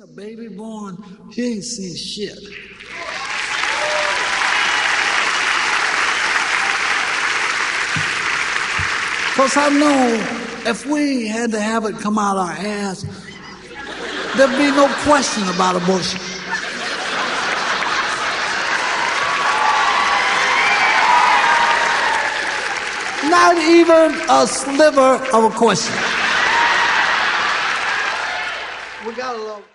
A baby born, he ain't seen shit. Because I know if we had to have it come out our ass, there'd be no question about abortion. Not even a sliver of a question. We got a little...